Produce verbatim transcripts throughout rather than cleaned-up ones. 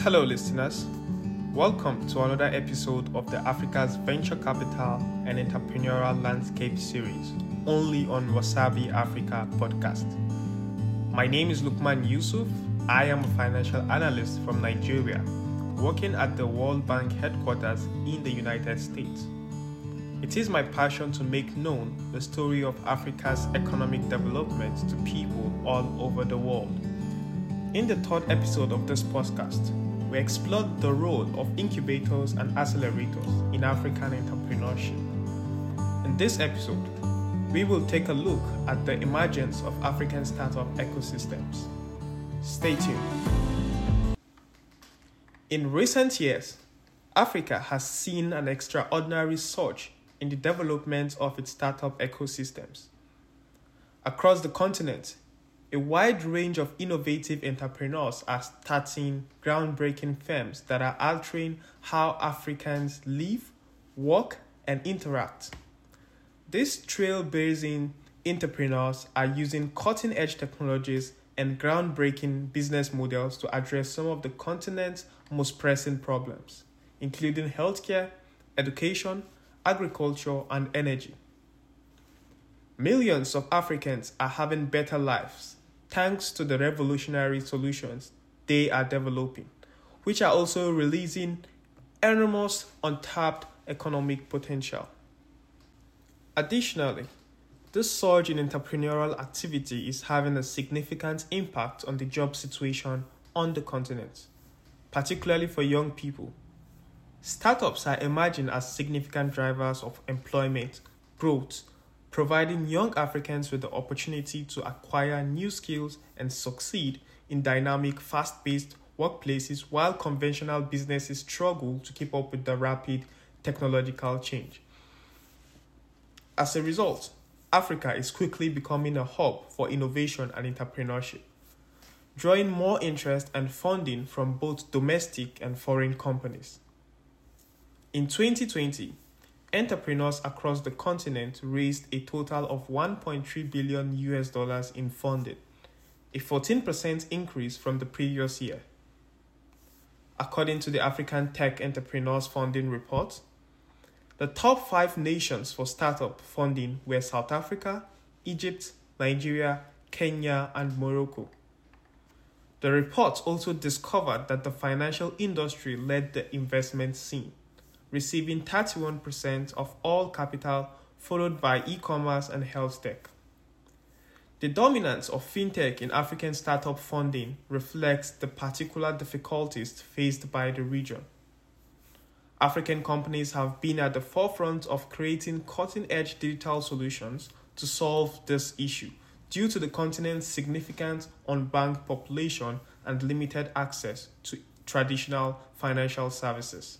Hello, listeners. Welcome to another episode of the Africa's Venture Capital and Entrepreneurial Landscape series, only on Wasabi Africa podcast. My name is Lukman Yusuf. I am a financial analyst from Nigeria, working at the World Bank headquarters in the United States. It is my passion to make known the story of Africa's economic development to people all over the world. In the third episode of this podcast, we explored the role of incubators and accelerators in African entrepreneurship. In this episode, we will take a look at the emergence of African startup ecosystems. Stay tuned. In recent years, Africa has seen an extraordinary surge in the development of its startup ecosystems. Across the continent, a wide range of innovative entrepreneurs are starting groundbreaking firms that are altering how Africans live, work, and interact. These trailblazing entrepreneurs are using cutting-edge technologies and groundbreaking business models to address some of the continent's most pressing problems, including healthcare, education, agriculture, and energy. Millions of Africans are having better lives thanks to the revolutionary solutions they are developing, which are also releasing enormous untapped economic potential. Additionally, this surge in entrepreneurial activity is having a significant impact on the job situation on the continent, particularly for young people. Startups are emerging as significant drivers of employment growth, providing young Africans with the opportunity to acquire new skills and succeed in dynamic, fast-paced workplaces while conventional businesses struggle to keep up with the rapid technological change. As a result, Africa is quickly becoming a hub for innovation and entrepreneurship, drawing more interest and funding from both domestic and foreign companies. In twenty twenty, entrepreneurs across the continent raised a total of one point three billion U S dollars in funding, a fourteen percent increase from the previous year. According to the African Tech Entrepreneurs Funding Report, the top five nations for startup funding were South Africa, Egypt, Nigeria, Kenya, and Morocco. The report also discovered that the financial industry led the investment scene, receiving thirty-one percent of all capital, followed by e-commerce and health tech. The dominance of fintech in African startup funding reflects the particular difficulties faced by the region. African companies have been at the forefront of creating cutting-edge digital solutions to solve this issue due to the continent's significant unbanked population and limited access to traditional financial services.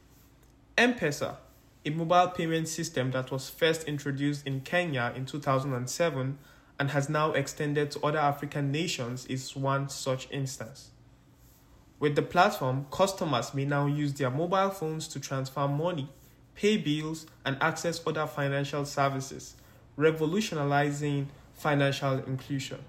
M-Pesa, a mobile payment system that was first introduced in Kenya in two thousand seven and has now extended to other African nations, is one such instance. With the platform, customers may now use their mobile phones to transfer money, pay bills, and access other financial services, revolutionizing financial inclusion.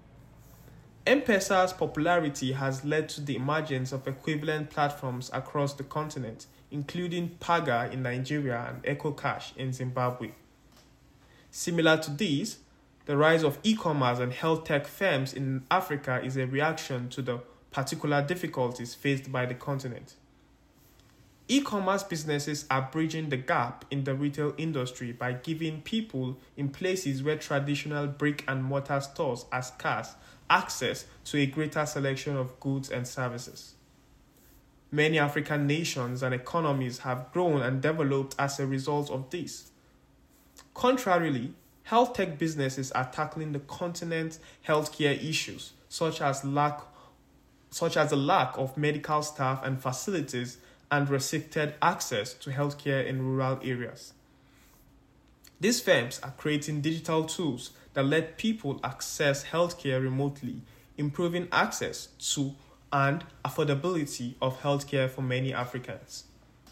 M-Pesa's popularity has led to the emergence of equivalent platforms across the continent, including Paga in Nigeria and EcoCash in Zimbabwe. Similar to these, the rise of e-commerce and health tech firms in Africa is a reaction to the particular difficulties faced by the continent. E-commerce businesses are bridging the gap in the retail industry by giving people in places where traditional brick-and-mortar stores are scarce access to a greater selection of goods and services. Many African nations and economies have grown and developed as a result of this. Contrarily, health tech businesses are tackling the continent's healthcare issues, such as lack, such as a lack of medical staff and facilities and restricted access to healthcare in rural areas. These firms are creating digital tools that let people access healthcare remotely, improving access to and affordability of healthcare for many Africans.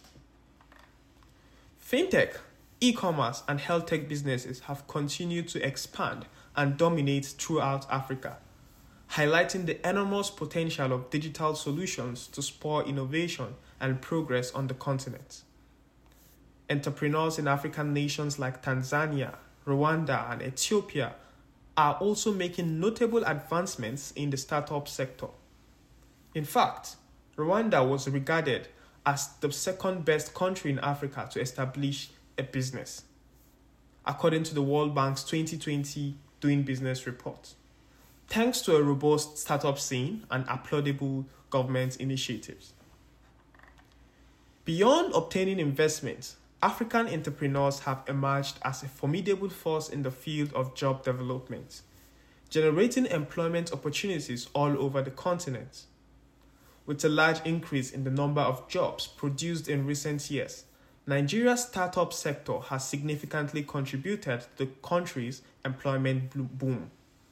Fintech, e-commerce, and health tech businesses have continued to expand and dominate throughout Africa. highlighting the enormous potential of digital solutions to spur innovation and progress on the continent. Entrepreneurs in African nations like Tanzania, Rwanda, and Ethiopia are also making notable advancements in the startup sector. In fact, Rwanda was regarded as the second best country in Africa to establish a business, according to the World Bank's twenty twenty Doing Business report, thanks to a robust startup scene and applaudable government initiatives. Beyond obtaining investment, African entrepreneurs have emerged as a formidable force in the field of job development, generating employment opportunities all over the continent. With a large increase in the number of jobs produced in recent years, Nigeria's startup sector has significantly contributed to the country's employment boom.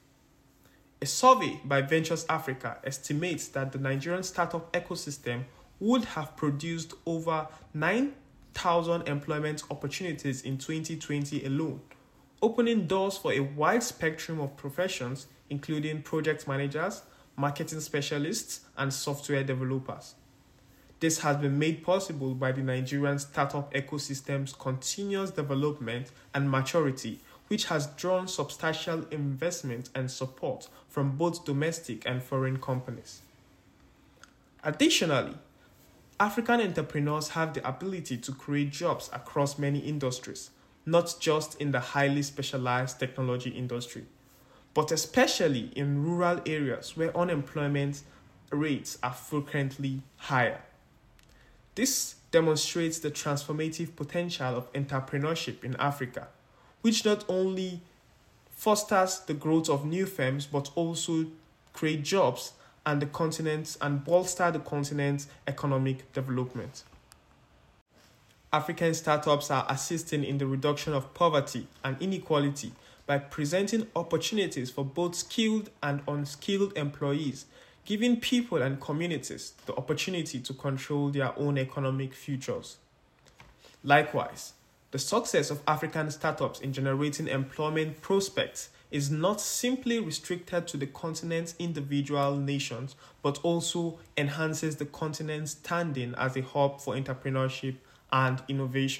A survey by Ventures Africa estimates that the Nigerian startup ecosystem would have produced over nine thousand employment opportunities in twenty twenty alone, opening doors for a wide spectrum of professions, including project managers, marketing specialists, and software developers. This has been made possible by the Nigerian startup ecosystem's continuous development and maturity, which has drawn substantial investment and support from both domestic and foreign companies. Additionally, African entrepreneurs have the ability to create jobs across many industries, not just in the highly specialized technology industry, but especially in rural areas where unemployment rates are frequently higher. This demonstrates the transformative potential of entrepreneurship in Africa, which not only fosters the growth of new firms but also create jobs and the continent and bolster the continent's economic development. African startups are assisting in the reduction of poverty and inequality by presenting opportunities for both skilled and unskilled employees, giving people and communities the opportunity to control their own economic futures. Likewise, the success of African startups in generating employment prospects is not simply restricted to the continent's individual nations, but also enhances the continent's standing as a hub for entrepreneurship and innovation.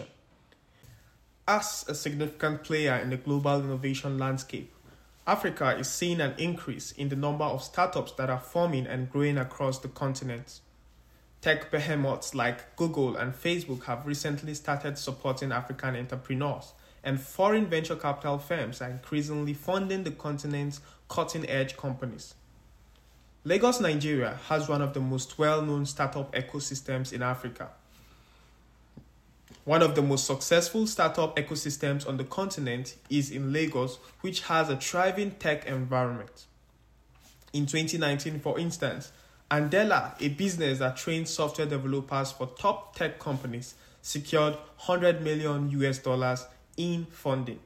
As a significant player in the global innovation landscape, Africa is seeing an increase in the number of startups that are forming and growing across the continent. Tech behemoths like Google and Facebook have recently started supporting African entrepreneurs, and foreign venture capital firms are increasingly funding the continent's cutting-edge companies. Lagos, Nigeria has one of the most well-known startup ecosystems in Africa. One of the most successful startup ecosystems on the continent is in Lagos, which has a thriving tech environment. In twenty nineteen, for instance, Andela, a business that trains software developers for top tech companies, secured one hundred million U S dollars in funding.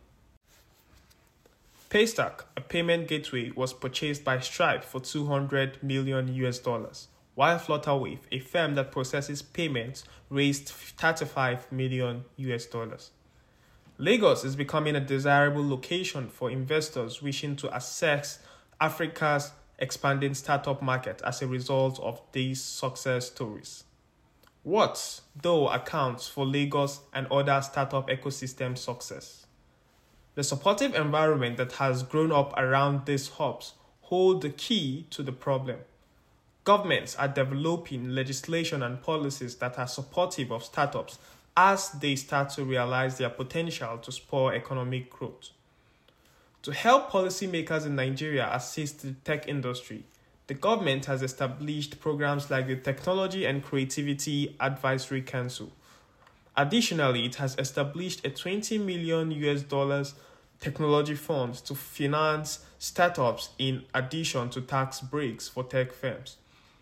Paystack, a payment gateway, was purchased by Stripe for two hundred million U S dollars, while Flutterwave, a firm that processes payments, raised thirty-five million U S dollars. Lagos is becoming a desirable location for investors wishing to access Africa's expanding startup market as a result of these success stories. What, though, accounts for Lagos and other startup ecosystem success? The supportive environment that has grown up around these hubs hold the key to the problem. Governments are developing legislation and policies that are supportive of startups as they start to realize their potential to spur economic growth. To help policymakers in Nigeria assist the tech industry, the government has established programs like the Technology and Creativity Advisory Council. Additionally, it has established a twenty million U S dollars technology fund to finance startups in addition to tax breaks for tech firms.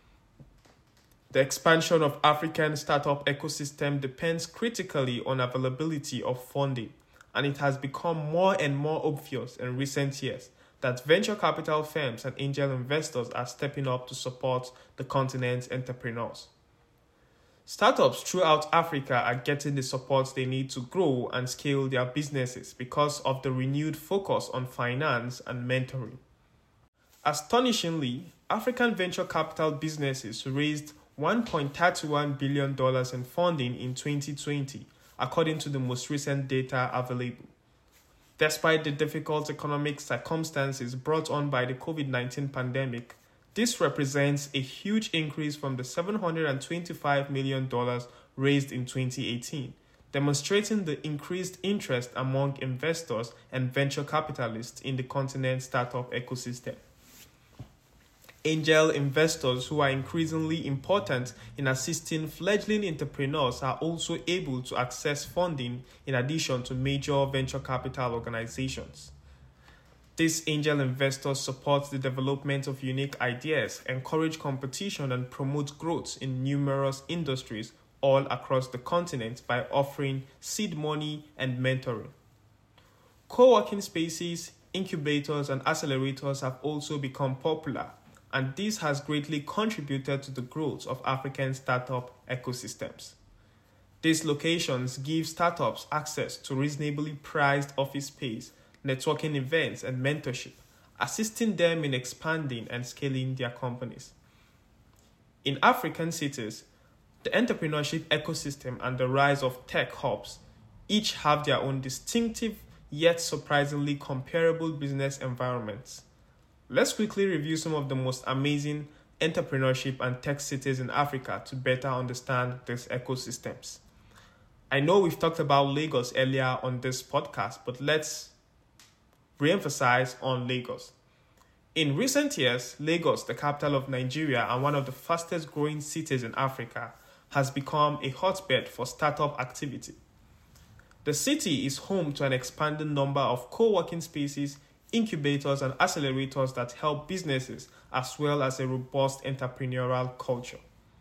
The expansion of African startup ecosystem depends critically on availability of funding, and it has become more and more obvious in recent years that venture capital firms and angel investors are stepping up to support the continent's entrepreneurs. Startups throughout Africa are getting the support they need to grow and scale their businesses because of the renewed focus on finance and mentoring. Astonishingly, African venture capital businesses raised one point three one billion dollars in funding in twenty twenty, according to the most recent data available. Despite the difficult economic circumstances brought on by the COVID nineteen pandemic, this represents a huge increase from the seven hundred twenty-five million dollars raised in twenty eighteen, demonstrating the increased interest among investors and venture capitalists in the continent's startup ecosystem. Angel investors, who are increasingly important in assisting fledgling entrepreneurs, are also able to access funding in addition to major venture capital organizations. These angel investors support the development of unique ideas, encourage competition, and promote growth in numerous industries all across the continent by offering seed money and mentoring. Co-working spaces, incubators, and accelerators have also become popular, and this has greatly contributed to the growth of African startup ecosystems. These locations give startups access to reasonably priced office space, networking events, and mentorship, assisting them in expanding and scaling their companies. In African cities, the entrepreneurship ecosystem and the rise of tech hubs each have their own distinctive yet surprisingly comparable business environments. Let's quickly review some of the most amazing entrepreneurship and tech cities in Africa to better understand these ecosystems. I know we've talked about Lagos earlier on this podcast, but let's re-emphasize on Lagos. In recent years, Lagos, the capital of Nigeria and one of the fastest growing cities in Africa, has become a hotbed for startup activity. The city is home to an expanding number of co-working spaces, incubators, and accelerators that help businesses, as well as a robust entrepreneurial culture.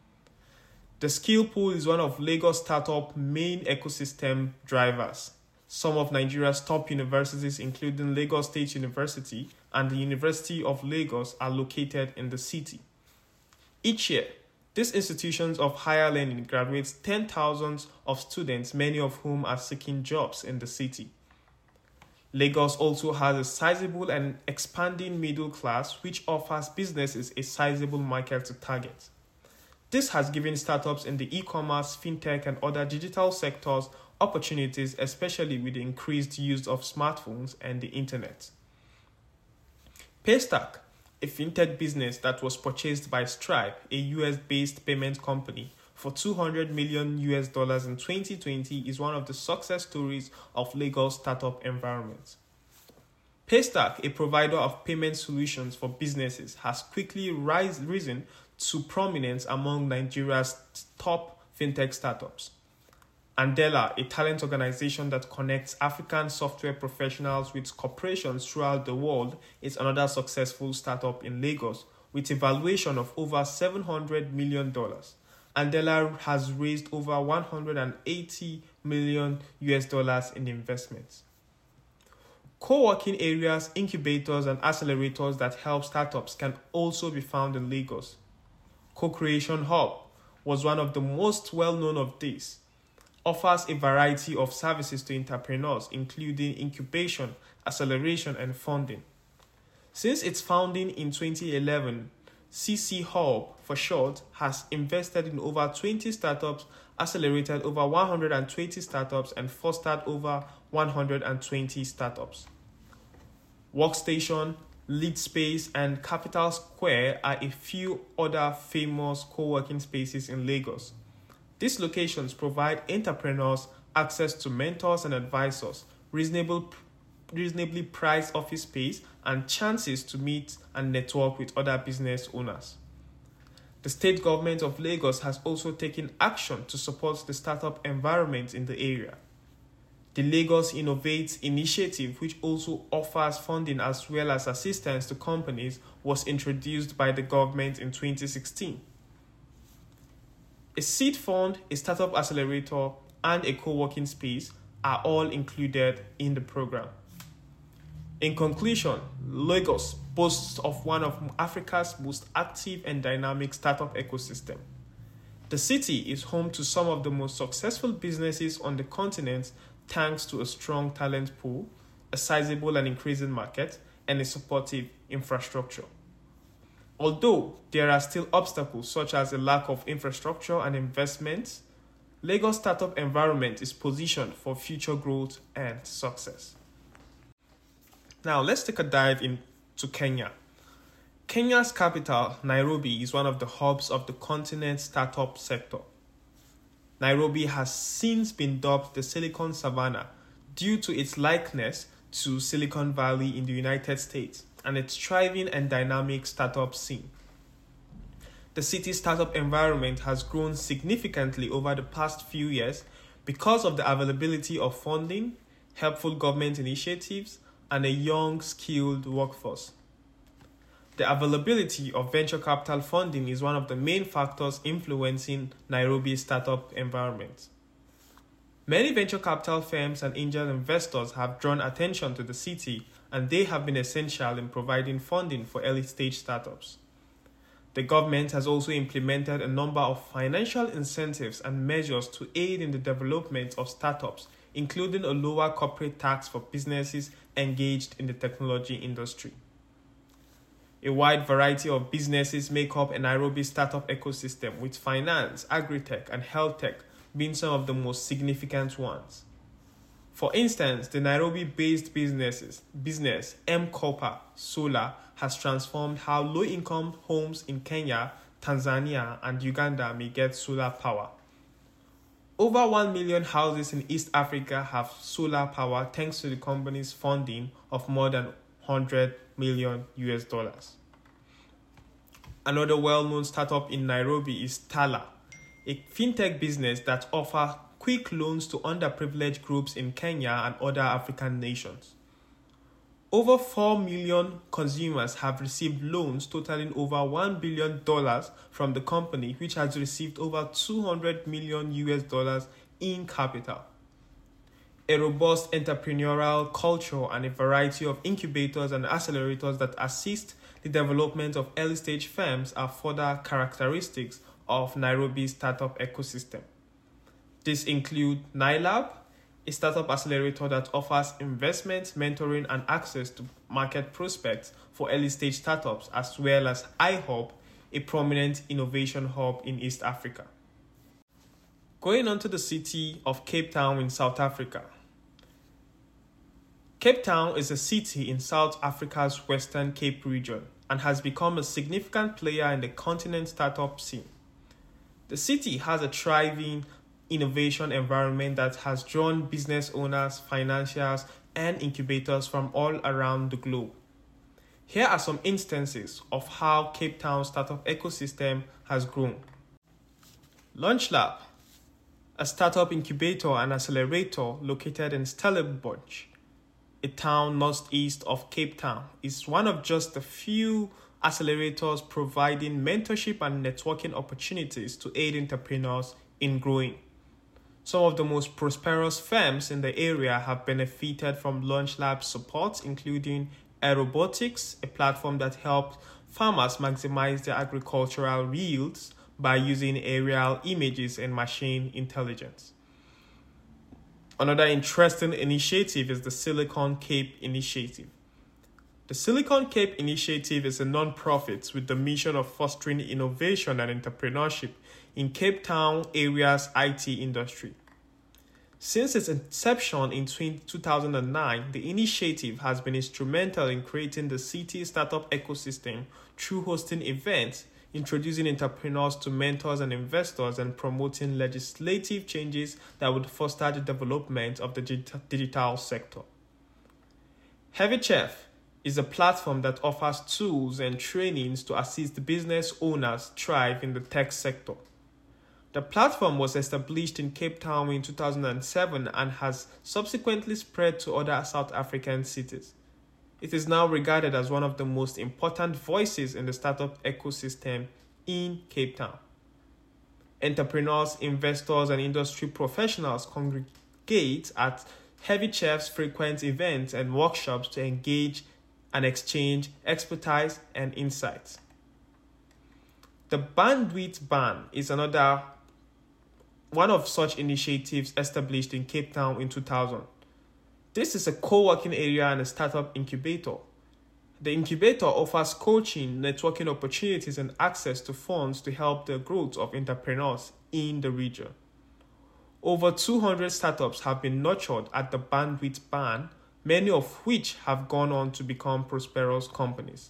The skill pool is one of Lagos startup main ecosystem drivers. Some of Nigeria's top universities, including Lagos State University and the University of Lagos, are located in the city. Each year, these institutions of higher learning graduate ten thousands of students, many of whom are seeking jobs in the city. Lagos also has a sizable and expanding middle class, which offers businesses a sizable market to target. This has given startups in the e-commerce, fintech, and other digital sectors opportunities, especially with the increased use of smartphones and the internet. Paystack, a fintech business that was purchased by Stripe, a U S-based payment company, for two hundred million U S dollars in twenty twenty, is one of the success stories of Lagos startup environment. Paystack, a provider of payment solutions for businesses, has quickly rise, risen to prominence among Nigeria's top fintech startups. Andela, a talent organization that connects African software professionals with corporations throughout the world, is another successful startup in Lagos with a valuation of over seven hundred million dollars. Andela has raised over one hundred eighty million U S dollars in investments. Co-working areas, incubators, and accelerators that help startups can also be found in Lagos. Co-Creation Hub was one of the most well-known of these. Offers a variety of services to entrepreneurs, including incubation, acceleration, and funding. Since its founding in twenty eleven, C C Hub, for short, has invested in over twenty startups, accelerated over one hundred twenty startups, and fostered over one hundred twenty startups. Workstation, LeadSpace, and Capital Square are a few other famous co-working spaces in Lagos. These locations provide entrepreneurs access to mentors and advisors, reasonable, reasonably priced office space, and chances to meet and network with other business owners. The state government of Lagos has also taken action to support the startup environment in the area. The Lagos Innovates initiative, which also offers funding as well as assistance to companies, was introduced by the government in twenty sixteen. A seed fund, a startup accelerator, and a co-working space are all included in the program. In conclusion, Lagos boasts of one of Africa's most active and dynamic startup ecosystem. The city is home to some of the most successful businesses on the continent thanks to a strong talent pool, a sizable and increasing market, and a supportive infrastructure. Although there are still obstacles such as a lack of infrastructure and investment, Lagos startup environment is positioned for future growth and success. Now, let's take a dive into Kenya. Kenya's capital, Nairobi, is one of the hubs of the continent's startup sector. Nairobi has since been dubbed the Silicon Savannah due to its likeness to Silicon Valley in the United States and its thriving and dynamic startup scene. The city's startup environment has grown significantly over the past few years because of the availability of funding, helpful government initiatives, and a young, skilled workforce. The availability of venture capital funding is one of the main factors influencing Nairobi's startup environment. Many venture capital firms and angel investors have drawn attention to the city, and they have been essential in providing funding for early-stage startups. The government has also implemented a number of financial incentives and measures to aid in the development of startups, including a lower corporate tax for businesses engaged in the technology industry. A wide variety of businesses make up a Nairobi startup ecosystem, with finance, agri-tech, and health tech being some of the most significant ones. For instance, the Nairobi-based businesses, business M-Copper Solar has transformed how low-income homes in Kenya, Tanzania, and Uganda may get solar power. Over one million houses in East Africa have solar power thanks to the company's funding of more than one hundred million U S dollars. Another well-known startup in Nairobi is Tala, a fintech business that offers quick loans to underprivileged groups in Kenya and other African nations. Over four million consumers have received loans totaling over one billion dollars from the company, which has received over two hundred million U S dollars in capital. A robust entrepreneurial culture and a variety of incubators and accelerators that assist the development of early-stage firms are further characteristics of Nairobi's startup ecosystem. These include NILAB, a startup accelerator that offers investment, mentoring, and access to market prospects for early-stage startups, as well as iHub, a prominent innovation hub in East Africa. Going on to the city of Cape Town in South Africa. Cape Town is a city in South Africa's Western Cape region and has become a significant player in the continent's startup scene. The city has a thriving innovation environment that has drawn business owners, financiers, and incubators from all around the globe. Here are some instances of how Cape Town's startup ecosystem has grown. LaunchLab, a startup incubator and accelerator located in Stellenbosch, a town northeast of Cape Town, is one of just a few accelerators providing mentorship and networking opportunities to aid entrepreneurs in growing. Some of the most prosperous firms in the area have benefited from LaunchLab's support, including Aerobotics, a platform that helps farmers maximize their agricultural yields by using aerial images and machine intelligence. Another interesting initiative is the Silicon Cape Initiative. The Silicon Cape Initiative is a non-profit with the mission of fostering innovation and entrepreneurship in Cape Town area's I T industry. Since its inception in two thousand nine, the initiative has been instrumental in creating the city's startup ecosystem through hosting events, introducing entrepreneurs to mentors and investors, and promoting legislative changes that would foster the development of the digital sector. HeavyChef is a platform that offers tools and trainings to assist business owners thrive in the tech sector. The platform was established in Cape Town in two thousand seven and has subsequently spread to other South African cities. It is now regarded as one of the most important voices in the startup ecosystem in Cape Town. Entrepreneurs, investors, and industry professionals congregate at HeavyChef's frequent events and workshops to engage and exchange expertise and insights. The Bandwidth Ban is another one of such initiatives established in Cape Town in two thousand. This is a co-working area and a startup incubator. The incubator offers coaching, networking opportunities, and access to funds to help the growth of entrepreneurs in the region. Over two hundred startups have been nurtured at the Bandwidth Ban, many of which have gone on to become prosperous companies.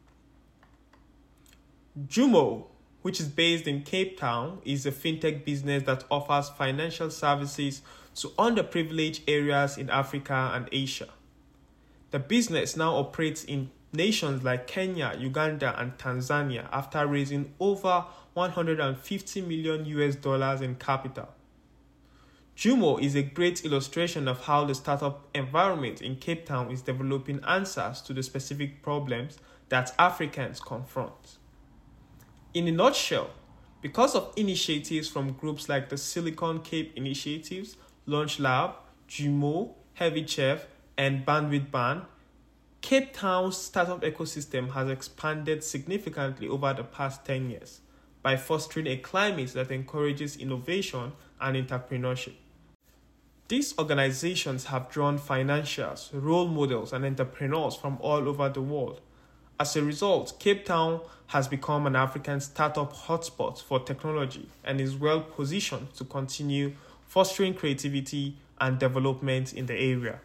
Jumo, which is based in Cape Town, is a fintech business that offers financial services to underprivileged areas in Africa and Asia. The business now operates in nations like Kenya, Uganda, and Tanzania after raising over one hundred fifty million U S dollars in capital. Jumo is a great illustration of how the startup environment in Cape Town is developing answers to the specific problems that Africans confront. In a nutshell, because of initiatives from groups like the Silicon Cape Initiatives, Launch Lab, Jumo, Heavy Chef, and Bandwidth Ban, Cape Town's startup ecosystem has expanded significantly over the past ten years by fostering a climate that encourages innovation and entrepreneurship. These organizations have drawn financiers, role models, and entrepreneurs from all over the world. As a result, Cape Town has become an African startup hotspot for technology and is well positioned to continue fostering creativity and development in the area.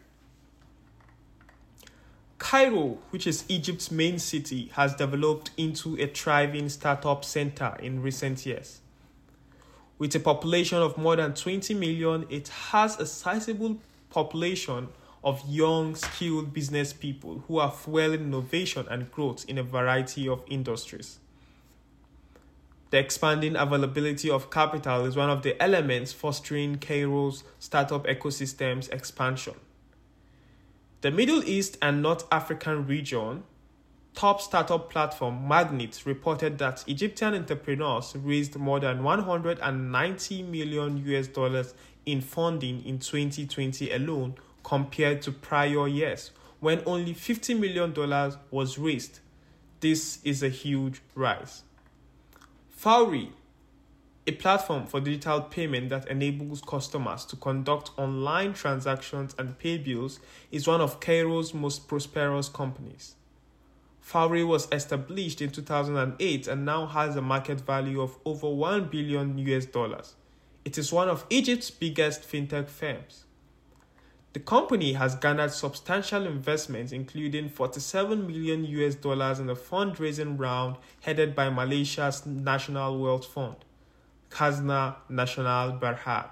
Cairo, which is Egypt's main city, has developed into a thriving startup center in recent years. With a population of more than twenty million, it has a sizable population of young, skilled business people who are fueling innovation and growth in a variety of industries. The expanding availability of capital is one of the elements fostering Cairo's startup ecosystem's expansion. The Middle East and North African region top startup platform Magnet reported that Egyptian entrepreneurs raised more than one hundred ninety million U S dollars in funding in twenty twenty alone, compared to prior years when only fifty million dollars was raised. This is a huge rise. Fawry, a platform for digital payment that enables customers to conduct online transactions and pay bills, is one of Cairo's most prosperous companies. Fawry was established in two thousand eight and now has a market value of over one billion U S dollars. It is one of Egypt's biggest fintech firms. The company has garnered substantial investments, including forty-seven million U S dollars in a fundraising round headed by Malaysia's National Wealth Fund, Khazanah Nasional Berhad.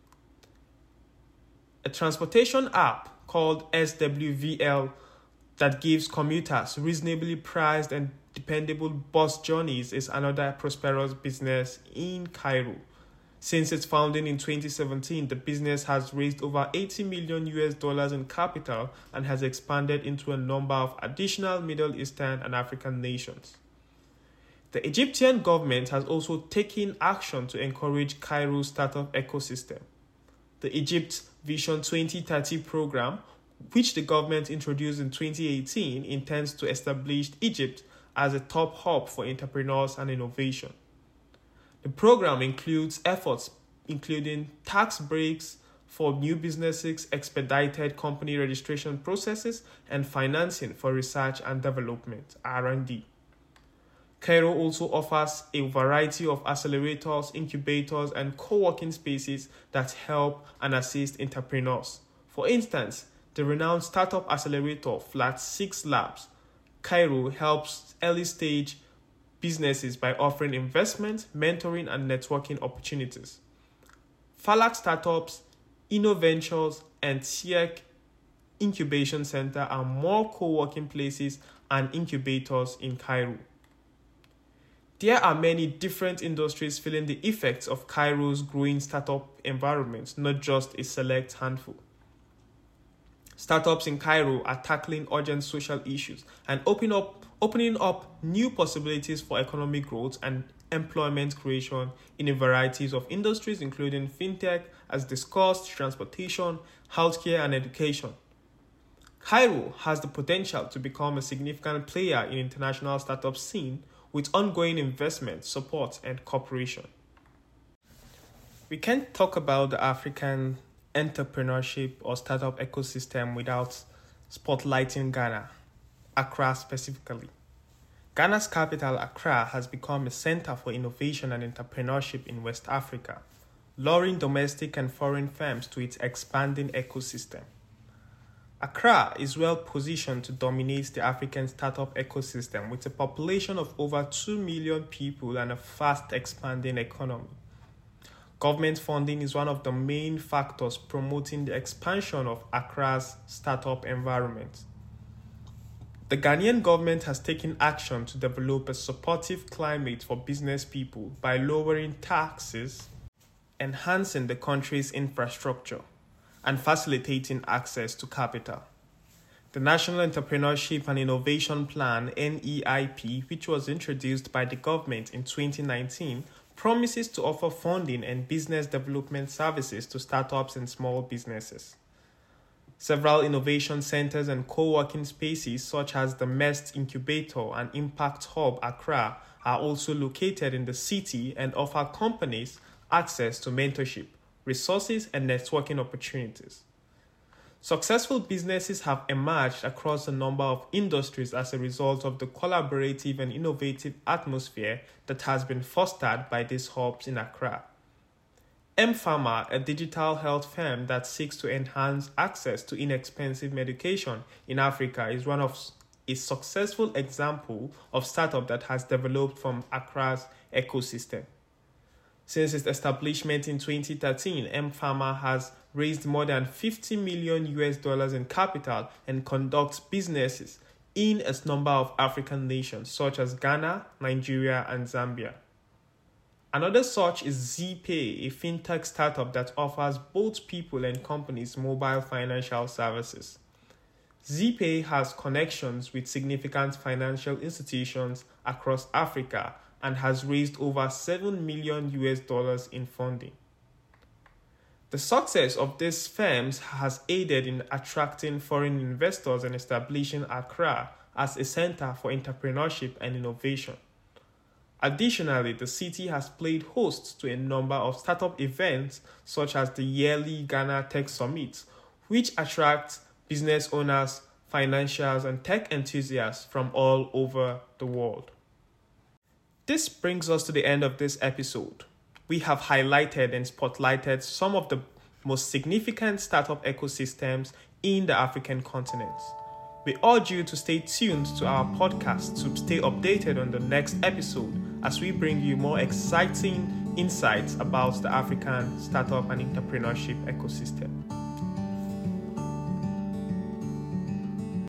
A transportation app called S W V L that gives commuters reasonably priced and dependable bus journeys is another prosperous business in Cairo. Since its founding in twenty seventeen, the business has raised over eighty million U S dollars in capital and has expanded into a number of additional Middle Eastern and African nations. The Egyptian government has also taken action to encourage Cairo's startup ecosystem. The Egypt Vision twenty thirty program, which the government introduced in twenty eighteen, intends to establish Egypt as a top hub for entrepreneurs and innovation. The program includes efforts including tax breaks for new businesses, expedited company registration processes, and financing for research and development (R and D). Cairo also offers a variety of accelerators, incubators, and co-working spaces that help and assist entrepreneurs. For instance, the renowned startup accelerator Flat six Labs, Cairo, helps early-stage businesses by offering investment, mentoring, and networking opportunities. Falak Startups, InnoVentures, and Siek Incubation Center are more co-working places and incubators in Cairo. There are many different industries feeling the effects of Cairo's growing startup environment, not just a select handful. Startups in Cairo are tackling urgent social issues and opening up, opening up new possibilities for economic growth and employment creation in a variety of industries, including fintech, as discussed, transportation, healthcare, and education. Cairo has the potential to become a significant player in the international startup scene with ongoing investment, support, and cooperation. We can't talk about the African entrepreneurship or startup ecosystem without spotlighting Ghana. Accra specifically. Ghana's capital, Accra, has become a center for innovation and entrepreneurship in West Africa, luring domestic and foreign firms to its expanding ecosystem. Accra is well positioned to dominate the African startup ecosystem with a population of over two million people and a fast expanding economy. Government funding is one of the main factors promoting the expansion of Accra's startup environment. The Ghanaian government has taken action to develop a supportive climate for business people by lowering taxes, enhancing the country's infrastructure, and facilitating access to capital. The National Entrepreneurship and Innovation Plan (N E I P), which was introduced by the government in twenty nineteen, promises to offer funding and business development services to startups and small businesses. Several innovation centers and co-working spaces such as the M E S T Incubator and Impact Hub Accra are also located in the city and offer companies access to mentorship, resources, and networking opportunities. Successful businesses have emerged across a number of industries as a result of the collaborative and innovative atmosphere that has been fostered by these hubs in Accra. M-Pharma, a digital health firm that seeks to enhance access to inexpensive medication in Africa, is one of a successful example of startup that has developed from Accra's ecosystem. Since its establishment in twenty thirteen, M-Pharma has raised more than fifty million U S dollars in capital and conducts businesses in a number of African nations such as Ghana, Nigeria, and Zambia. Another such is ZPay, a fintech startup that offers both people and companies mobile financial services. ZPay has connections with significant financial institutions across Africa and has raised over seven million U S dollars in funding. The success of these firms has aided in attracting foreign investors and establishing Accra as a center for entrepreneurship and innovation. Additionally, the city has played host to a number of startup events such as the yearly Ghana Tech Summit, which attracts business owners, financials, and tech enthusiasts from all over the world. This brings us to the end of this episode. We have highlighted and spotlighted some of the most significant startup ecosystems in the African continent. We urge you to stay tuned to our podcast to stay updated on the next episode as we bring you more exciting insights about the African startup and entrepreneurship ecosystem.